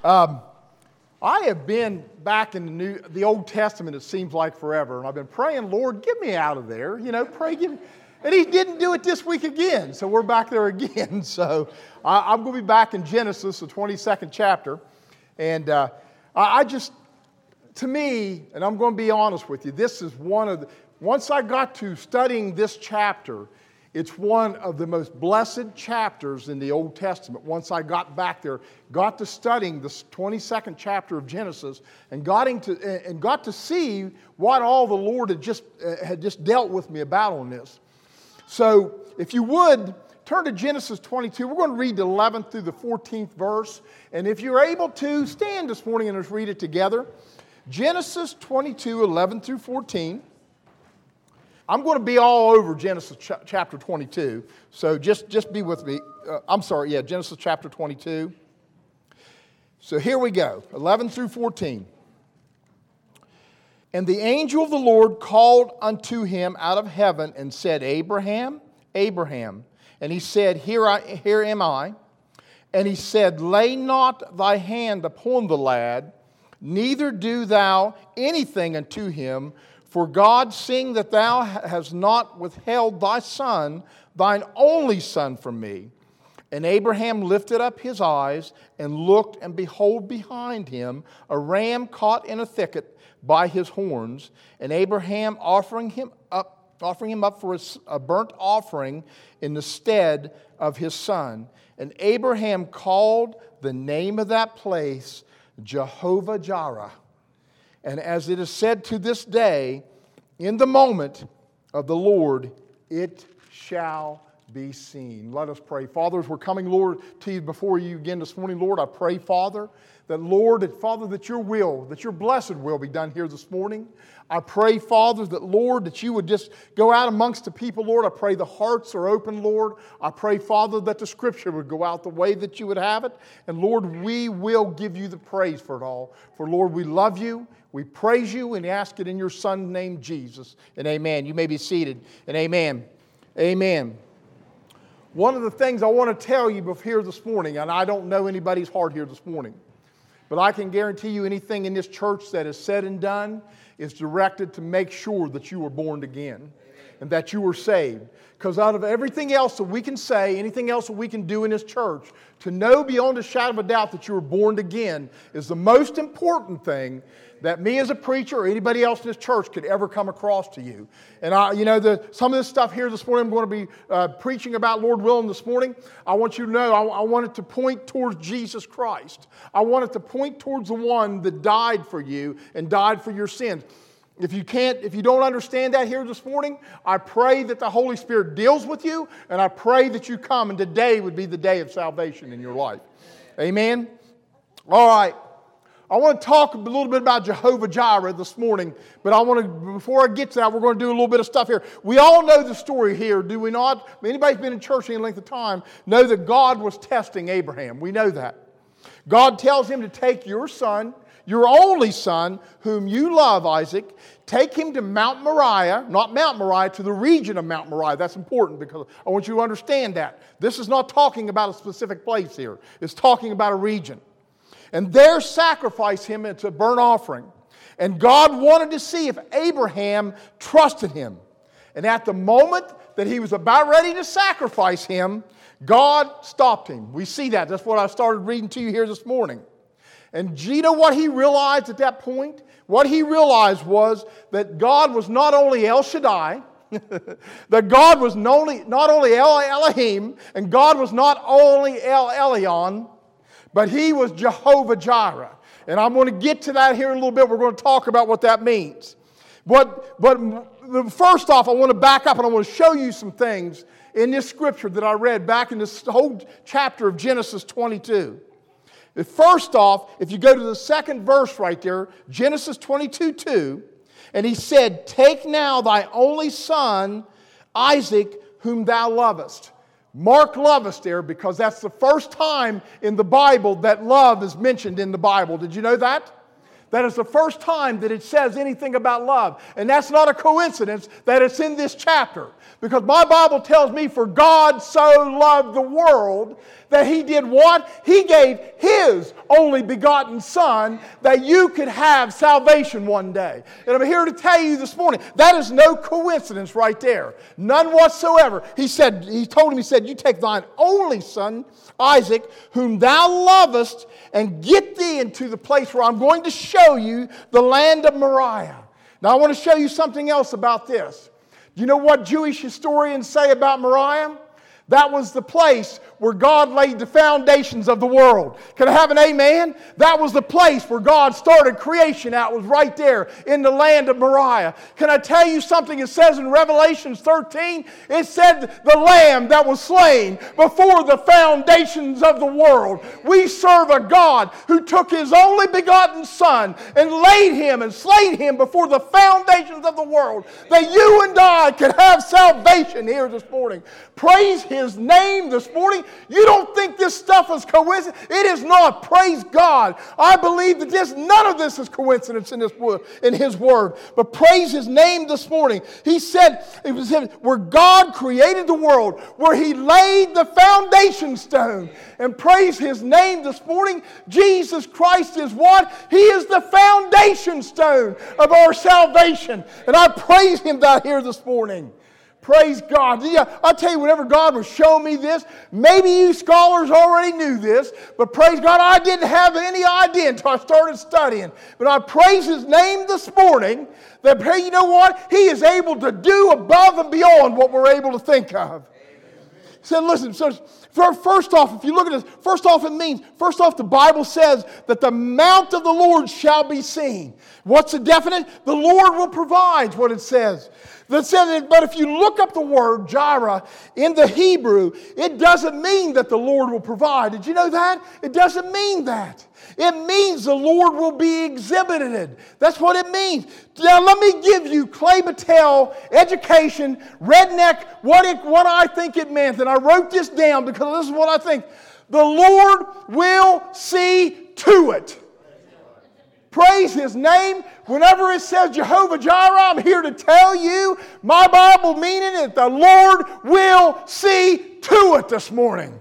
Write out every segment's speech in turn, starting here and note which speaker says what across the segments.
Speaker 1: I have been back in the Old Testament, it seems like forever, and I've been praying, Lord, get me out of there. And He didn't do it this week again, so we're back there again. So I'm going to be back in Genesis, the 22nd chapter, and to me, and I'm going to be honest with you, this is once I got to studying this chapter, it's one of the most blessed chapters in the Old Testament. Once I got back there, got to studying the 22nd chapter of Genesis, and got to see what all the Lord had just dealt with me about on this. So, if you would, turn to Genesis 22. We're going to read the 11th through the 14th verse. And if you're able to, stand this morning and let's read it together. Genesis 22, 11 through 14. I'm going to be all over Genesis chapter 22, so just be with me. Genesis chapter 22. So here we go, 11 through 14. And the angel of the Lord called unto him out of heaven and said, Abraham, Abraham. And he said, Here am I. And he said, Lay not thy hand upon the lad, neither do thou anything unto him, for God, seeing that thou hast not withheld thy son, thine only son, from me. And Abraham lifted up his eyes and looked, and behold, behind him a ram caught in a thicket by his horns. And Abraham offering him up for a burnt offering in the stead of his son. And Abraham called the name of that place Jehovah-Jireh. And as it is said to this day, in the moment of the Lord, it shall be seen. Let us pray. Father, as we're coming, Lord, to you before you again this morning, Lord, I pray, Father, that your blessed will be done here this morning. I pray, Father, that you would just go out amongst the people, Lord. I pray the hearts are open, Lord. I pray, Father, that the Scripture would go out the way that you would have it. And Lord, we will give you the praise for it all. For Lord, we love you, we praise you, and ask it in your Son's name, Jesus. And amen. You may be seated. And amen. Amen. One of the things I want to tell you here this morning, and I don't know anybody's heart here this morning, but I can guarantee you anything in this church that is said and done is directed to make sure that you were born again and that you were saved. Because out of everything else that we can say, anything else that we can do in this church, to know beyond a shadow of a doubt that you were born again is the most important thing that me as a preacher or anybody else in this church could ever come across to you. And some of this stuff here this morning I'm going to be preaching about, Lord willing, this morning. I want you to know I want it to point towards Jesus Christ. I want it to point towards the one that died for you and died for your sins. If you don't understand that here this morning, I pray that the Holy Spirit deals with you, and I pray that you come, and today would be the day of salvation in your life. Amen? All right. I want to talk a little bit about Jehovah-Jireh this morning, but before I get to that, we're going to do a little bit of stuff here. We all know the story here, do we not? Anybody who's been in church any length of time know that God was testing Abraham. We know that. God tells him to take your son, your only son, whom you love, Isaac, take him to Mount Moriah, not Mount Moriah, to the region of Mount Moriah. That's important because I want you to understand that. This is not talking about a specific place here. It's talking about a region. And there sacrifice him as a burnt offering. And God wanted to see if Abraham trusted him. And at the moment that he was about ready to sacrifice him, God stopped him. We see that. That's what I started reading to you here this morning. And do you know what he realized at that point? What he realized was that God was not only El Shaddai, that God was not only El Elohim, and God was not only El Elyon, but he was Jehovah-Jireh. And I'm going to get to that here in a little bit. We're going to talk about what that means. But first off, I want to back up and I want to show you some things in this scripture that I read back in this whole chapter of Genesis 22. First off, if you go to the second verse right there, Genesis 22:2, and he said, Take now thy only son, Isaac, whom thou lovest. Mark lovest there because that's the first time in the Bible that love is mentioned in the Bible. Did you know that? That is the first time that it says anything about love. And that's not a coincidence that it's in this chapter. Because my Bible tells me, for God so loved the world that He did what? He gave His only begotten Son that you could have salvation one day. And I'm here to tell you this morning, that is no coincidence right there. None whatsoever. He told him, you take thine only son, Isaac, whom thou lovest, and get thee into the place where I'm going to show you, the land of Moriah. Now I want to show you something else about this. Do you know what Jewish historians say about Moriah? That was the place where God laid the foundations of the world. Can I have an amen? That was the place where God started creation out, was right there in the land of Moriah. Can I tell you something? It says in Revelation 13, it said the Lamb that was slain before the foundations of the world. We serve a God who took His only begotten Son and laid Him and slain Him before the foundations of the world, that you and I could have salvation here this morning. Praise His name this morning. You don't think this stuff is coincidence? It is not. Praise God. I believe that none of this is coincidence in His Word. But praise His name this morning. He said, where God created the world, where He laid the foundation stone. And praise His name this morning. Jesus Christ is what? He is the foundation stone of our salvation. And I praise Him down here this morning. Praise God. Yeah, I'll tell you, whenever God was showing me this, maybe you scholars already knew this, but praise God, I didn't have any idea until I started studying. But I praise His name this morning that, hey, you know what? He is able to do above and beyond what we're able to think of. He said, listen, so first off, if you look at this, first off, the Bible says that the mount of the Lord shall be seen. What's the definite? The Lord will provide, what it says. But if you look up the word Jireh in the Hebrew, it doesn't mean that the Lord will provide. Did you know that? It doesn't mean that. It means the Lord will be exhibited. That's what it means. Now let me give you Clay Battelle, education, redneck, what I think it meant. And I wrote this down because this is what I think. The Lord will see to it. Praise His name. Whenever it says Jehovah Jireh, I'm here to tell you, my Bible meaning it, the Lord will see to it this morning.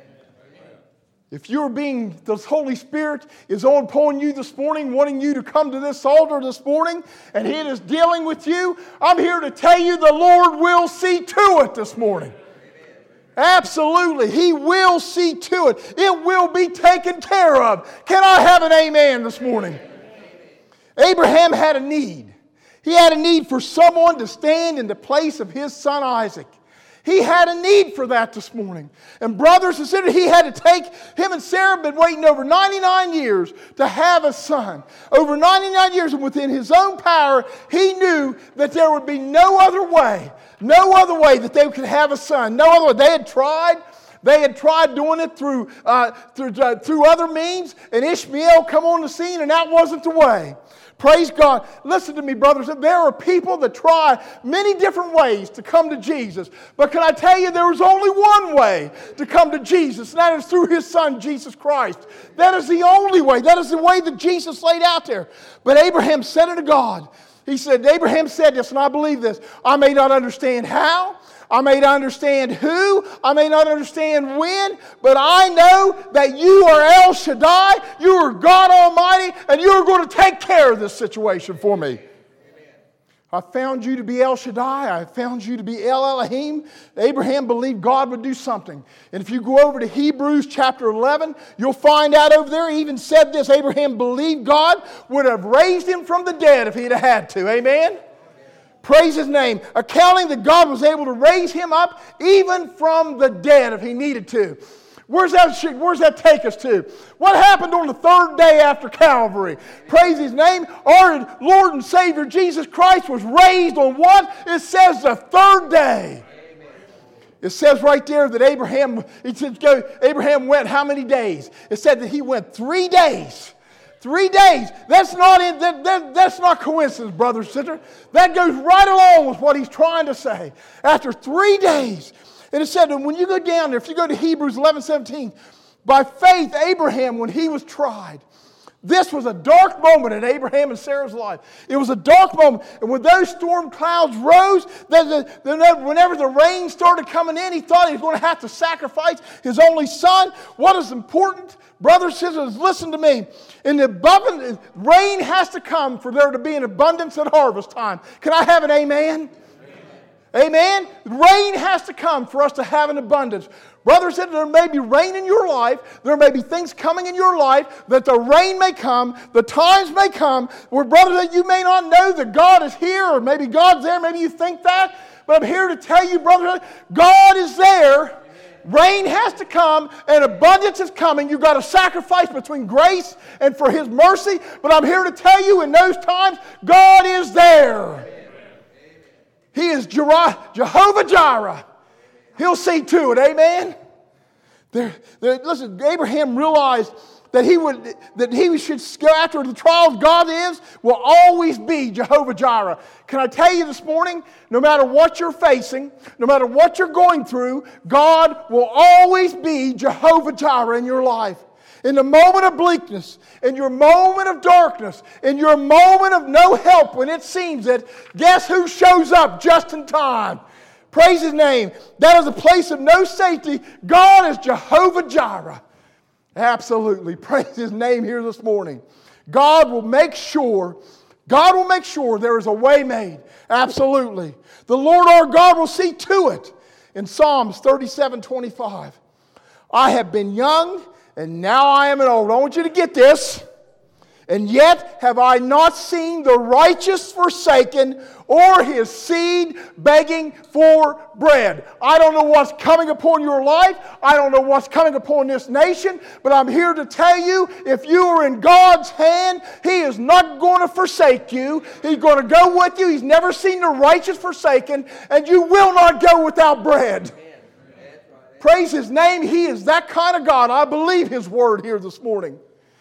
Speaker 1: If the Holy Spirit is upon you this morning, wanting you to come to this altar this morning, and He is dealing with you, I'm here to tell you the Lord will see to it this morning. Absolutely. He will see to it. It will be taken care of. Can I have an amen this morning? Abraham had a need. He had a need for someone to stand in the place of his son Isaac. He had a need for that this morning. And brothers and sisters, he had to take, him and Sarah had been waiting over 99 years to have a son. Over 99 years, and within his own power, he knew that there would be no other way that they could have a son. No other way. They had tried. They had tried doing it through other means, and Ishmael come on the scene, and that wasn't the way. Praise God. Listen to me, brothers. There are people that try many different ways to come to Jesus. But can I tell you, there is only one way to come to Jesus, and that is through His Son, Jesus Christ. That is the only way. That is the way that Jesus laid out there. But Abraham said unto God, Abraham said this, and I believe this, I may not understand how, I may not understand who, I may not understand when, but I know that you are El Shaddai, you are God Almighty, and you are going to take care of this situation for me. I found you to be El Shaddai. I found you to be El Elohim. Abraham believed God would do something. And if you go over to Hebrews chapter 11, you'll find out over there, he even said this, Abraham believed God would have raised him from the dead if he'd have had to. Amen? Praise His name. Accounting that God was able to raise him up even from the dead if He needed to. Where's that take us to? What happened on the third day after Calvary? Praise His name. Our Lord and Savior Jesus Christ was raised on what? It says the third day. Amen. It says right there that Abraham went how many days? It said that he went 3 days. 3 days. That's not coincidence, brothers and sisters. That goes right along with what he's trying to say. After 3 days, and it said that when you go down there, if you go to Hebrews 11:17, by faith Abraham, when he was tried, This was a dark moment in Abraham and Sarah's life. It was a dark moment. And when those storm clouds rose, whenever the rain started coming in, he thought he was going to have to sacrifice his only son. What is important, brothers and sisters, listen to me. Rain has to come for there to be an abundance at harvest time. Can I have an amen? Amen? Rain has to come for us to have an abundance. Brothers and sisters, there may be rain in your life. There may be things coming in your life that the rain may come, the times may come where, brothers, that you may not know that God is here, or maybe God's there. Maybe you think that. But I'm here to tell you, brothers, God is there. Rain has to come and abundance is coming. You've got to sacrifice between grace and for His mercy. But I'm here to tell you, in those times, God is there. He is Jehovah Jireh. He'll see to it. Amen? Listen, Abraham realized that he should go after the trials. God will always be Jehovah Jireh. Can I tell you this morning, no matter what you're facing, no matter what you're going through, God will always be Jehovah Jireh in your life. In the moment of bleakness, in your moment of darkness, in your moment of no help, when it seems that, guess who shows up just in time? Praise His name. That is a place of no safety. God is Jehovah Jireh. Absolutely. Praise His name here this morning. God will make sure there is a way made. Absolutely. The Lord our God will see to it. In Psalms 37:25, I have been young, and now I am an old. I want you to get this. And yet have I not seen the righteous forsaken, or his seed begging for bread. I don't know what's coming upon your life. I don't know what's coming upon this nation. But I'm here to tell you, if you are in God's hand, He is not going to forsake you. He's going to go with you. He's never seen the righteous forsaken, and you will not go without bread. Praise His name. He is that kind of God. I believe His word here this morning.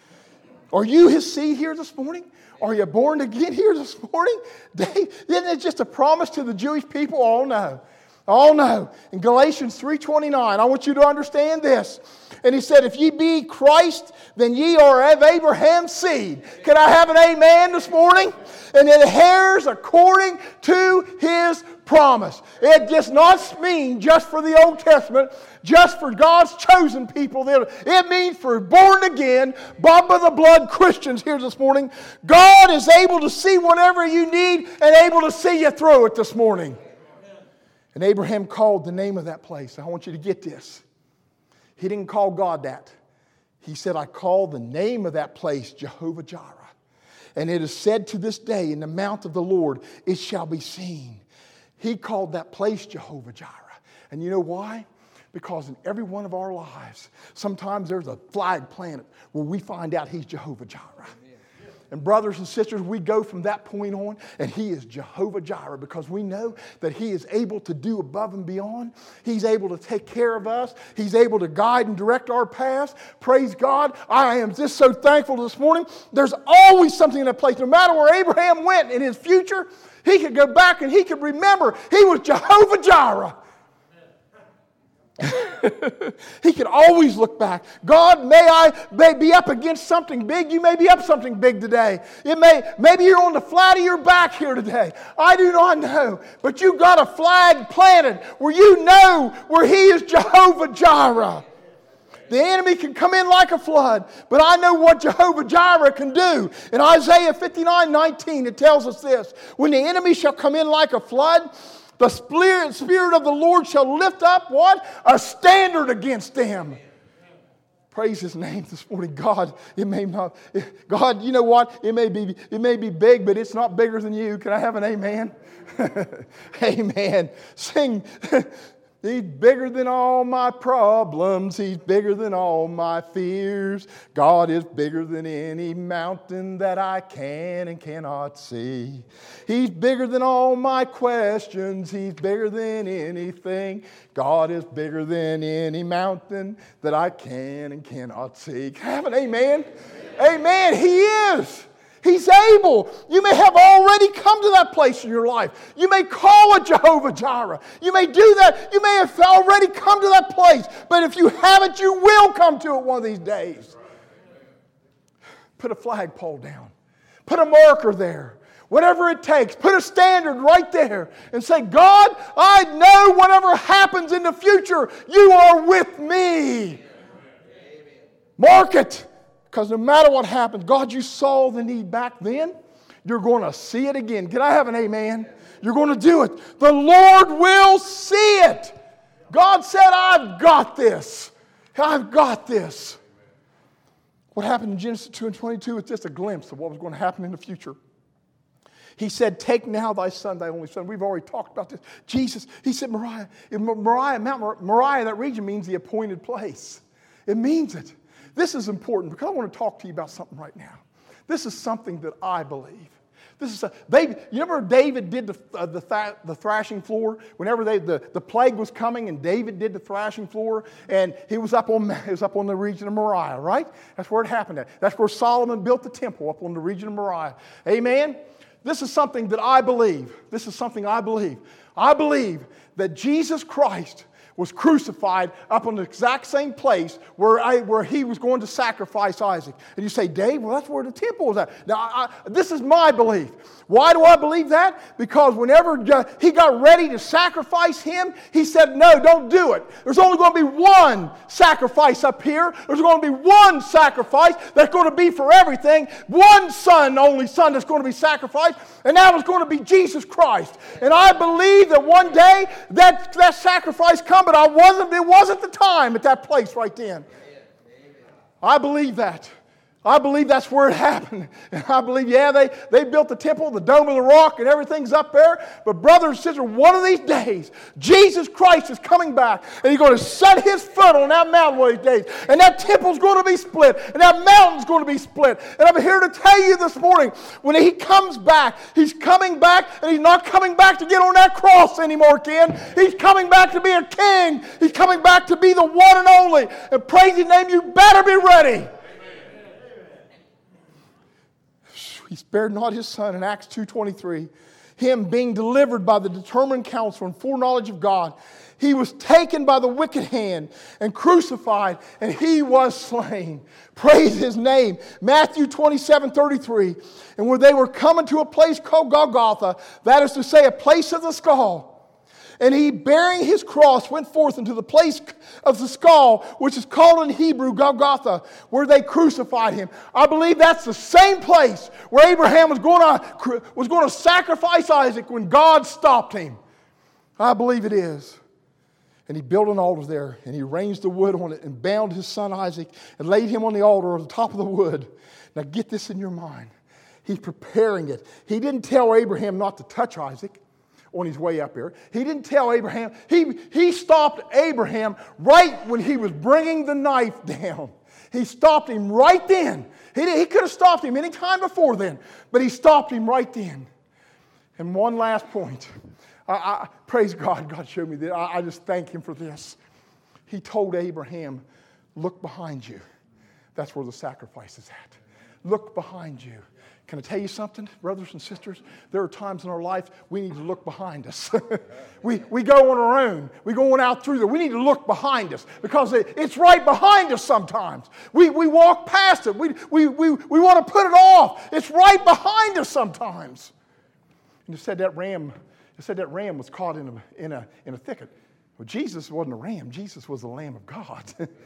Speaker 1: Are you His seed here this morning? Are you born again here this morning? Isn't it just a promise to the Jewish people? Oh no. Oh no. In Galatians 3:29, I want you to understand this. And he said, if ye be Christ, then ye are of Abraham's seed. Can I have an amen this morning? And it heirs according to His promise. It does not mean just for the Old Testament, just for God's chosen people. It means for born again, bought by the blood Christians here this morning. God is able to see whatever you need and able to see you through it this morning. And Abraham called the name of that place. I want you to get this. He didn't call God that. He said, I call the name of that place Jehovah Jireh. And it is said to this day, in the mount of the Lord, it shall be seen. He called that place Jehovah Jireh. And you know why? Because in every one of our lives, sometimes there's a flag planted where we find out He's Jehovah Jireh. And brothers and sisters, we go from that point on, and He is Jehovah Jireh because we know that He is able to do above and beyond. He's able to take care of us. He's able to guide and direct our paths. Praise God. I am just so thankful this morning. There's always something in that place. No matter where Abraham went in his future, he could go back and he could remember he was Jehovah Jireh. He could always look back. God, may I be up against something big. You may be up something big today. Maybe you're on the flat of your back here today. I do not know. But you got a flag planted where you know where He is Jehovah Jireh. The enemy can come in like a flood, but I know what Jehovah Jireh can do. In Isaiah 59:19, it tells us this. When the enemy shall come in like a flood, the Spirit of the Lord shall lift up what? A standard against them. Praise His name this morning. God, you know what? It may be big, but it's not bigger than you. Can I have an amen? Amen. Sing. He's bigger than all my problems. He's bigger than all my fears. God is bigger than any mountain that I can and cannot see. He's bigger than all my questions. He's bigger than anything. God is bigger than any mountain that I can and cannot see. Can I have an amen? Amen. He is. He's able. You may have already come to that place in your life. You may call it Jehovah Jireh. You may do that. You may have already come to that place. But if you haven't, you will come to it one of these days. Put a flagpole down. Put a marker there. Whatever it takes. Put a standard right there. And say, God, I know whatever happens in the future, you are with me. Amen. Mark it. Because no matter what happens, God, you saw the need back then. You're going to see it again. Can I have an amen? You're going to do it. The Lord will see it. God said, I've got this. I've got this. What happened in Genesis 2:22 is just a glimpse of what was going to happen in the future. He said, take now thy son, thy only son. We've already talked about this. Jesus, he said, Moriah. Mount Moriah, that region means the appointed place. It means it. This is important because I want to talk to you about something right now. This is something that I believe. You remember David did the thrashing floor? Whenever the plague was coming and David did the thrashing floor, and he was up on the region of Moriah, right? That's where it happened at. That's where Solomon built the temple, up on the region of Moriah. Amen? This is something that I believe. This is something I believe. I believe that Jesus Christ was crucified up on the exact same place where he was going to sacrifice Isaac. And you say, Dave, well, that's where the temple was at. Now, this is my belief. Why do I believe that? Because whenever he got ready to sacrifice him, he said, no, don't do it. There's only going to be one sacrifice up here. There's going to be one sacrifice that's going to be for everything. One son, only son that's going to be sacrificed. And that was going to be Jesus Christ. And I believe that one day that sacrifice comes, but it wasn't the time at that place right then. I believe that. I believe that's where it happened. And I believe, they built the temple, the Dome of the Rock, and everything's up there. But brothers and sisters, one of these days, Jesus Christ is coming back. And He's going to set His foot on that mountain one of these days. And that temple's going to be split. And that mountain's going to be split. And I'm here to tell you this morning, when He comes back, He's coming back, and He's not coming back to get on that cross anymore, Ken. He's coming back to be a king. He's coming back to be the one and only. And praise His name, you better be ready. He spared not his son in Acts 2:23. Him being delivered by the determined counsel and foreknowledge of God. He was taken by the wicked hand and crucified, and he was slain. Praise his name. Matthew 27:33. And where they were coming to a place called Golgotha, that is to say, a place of the skull. And he, bearing his cross, went forth into the place of the skull, which is called in Hebrew Golgotha, where they crucified him. I believe that's the same place where Abraham was going to sacrifice Isaac when God stopped him. I believe it is. And he built an altar there, and he arranged the wood on it, and bound his son Isaac, and laid him on the altar on the top of the wood. Now get this in your mind. He's preparing it. He didn't tell Abraham not to touch Isaac on his way up here. He didn't tell Abraham. He stopped Abraham right when he was bringing the knife down. He stopped him right then. He could have stopped him any time before then, but he stopped him right then. And one last point. I praise God. God showed me this. I just thank Him for this. He told Abraham, look behind you. That's where the sacrifice is at. Look behind you. Can I tell you something, brothers and sisters? There are times in our life we need to look behind us. we go on our own. We go on out through there. We need to look behind us because it's right behind us sometimes. We walk past it. We want to put it off. It's right behind us sometimes. And it said that ram was caught in a thicket. Well, Jesus wasn't a ram. Jesus was the Lamb of God.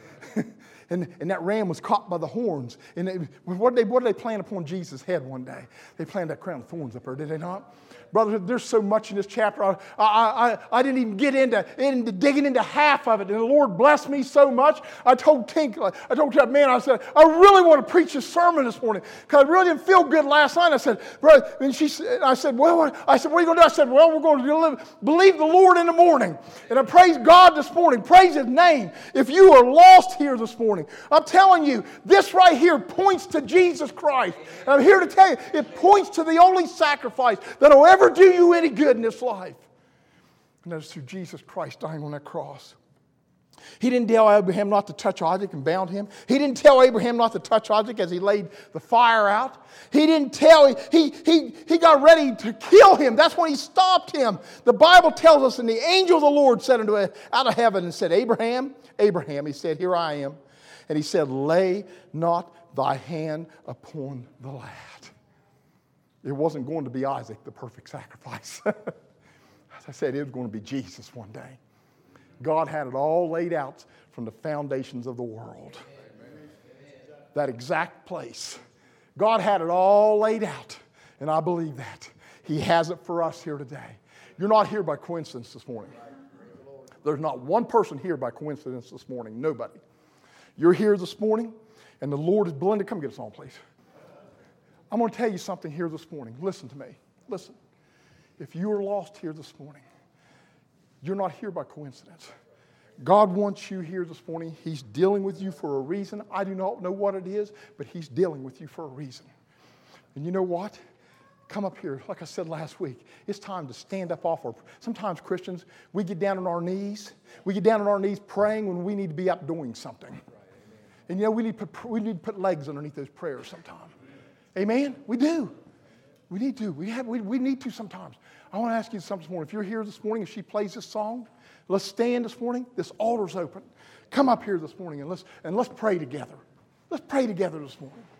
Speaker 1: And that ram was caught by the horns. And what did they plant upon Jesus' head one day? They planted that crown of thorns up there, did they not? Brother, there's so much in this chapter. I didn't even get into digging into half of it. And the Lord blessed me so much. I told that man, I said, I really want to preach this sermon this morning because I really didn't feel good last night. I said, brother, and I said, what are you going to do? I said, well, we're going to believe the Lord in the morning. And I praise God this morning. Praise His name. If you are lost here this morning, I'm telling you, this right here points to Jesus Christ. And I'm here to tell you, it points to the only sacrifice that will ever do you any good in this life. And that is through Jesus Christ dying on that cross. He didn't tell Abraham not to touch Isaac and bound him. He didn't tell Abraham not to touch Isaac as he laid the fire out. He didn't tell, he got ready to kill him. That's when he stopped him. The Bible tells us, and the angel of the Lord said unto him out of heaven and said, Abraham, Abraham, he said, here I am. And he said, lay not thy hand upon the lad. It wasn't going to be Isaac, the perfect sacrifice. As I said, it was going to be Jesus one day. God had it all laid out from the foundations of the world. That exact place. God had it all laid out, and I believe that. He has it for us here today. You're not here by coincidence this morning. There's not one person here by coincidence this morning. Nobody. You're here this morning, and the Lord is blended. Come get a song, please. I'm going to tell you something here this morning. Listen to me. Listen. If you are lost here this morning, you're not here by coincidence. God wants you here this morning. He's dealing with you for a reason. I do not know what it is, but He's dealing with you for a reason. And you know what? Come up here. Like I said last week, it's time to stand up off our... Sometimes Christians, we get down on our knees. We get down on our knees praying when we need to be up doing something. And you know, we need to put legs underneath those prayers sometimes. Amen? We do. We need to. We need to sometimes. I want to ask you something this morning. If you're here this morning, if she plays this song, let's stand this morning. This altar's open. Come up here this morning and let's pray together. Let's pray together this morning.